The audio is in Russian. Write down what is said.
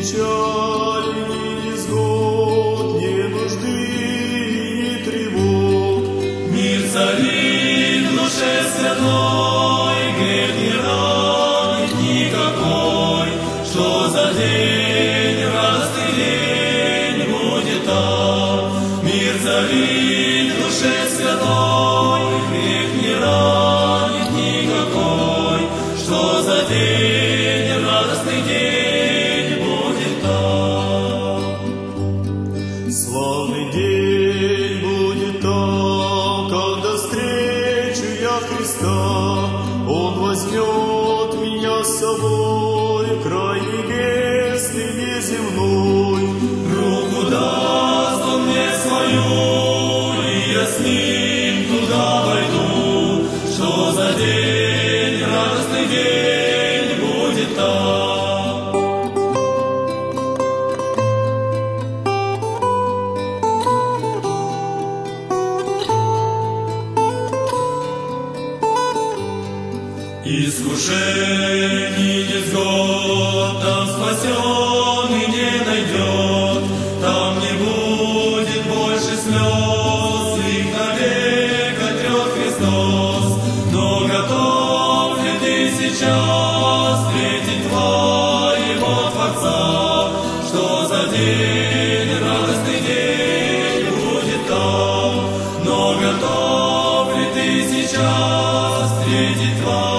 печали, ни невзгод, ни нужды, ни тревог. Мир царит в душе святой, грех не ранит никакой. Что за день, радостный день будет там. Мир царит в душе святой, грех не ранит никакой. Что за день, радостный день будет там. Славный день будет там, когда встречу я Христа. Он возьмет меня с собой, край небесный, неземной. Руку даст Он мне свою, и я с Ним туда войду. Что за день, радостный день будет там. Искушений невзгод там спасенный не найдет, там не будет больше слез, их навек отрет Христос. Но готов ли ты сейчас встретить твоего Творца? Что за день, радостный день будет там? Но готов ли ты сейчас встретить Твоего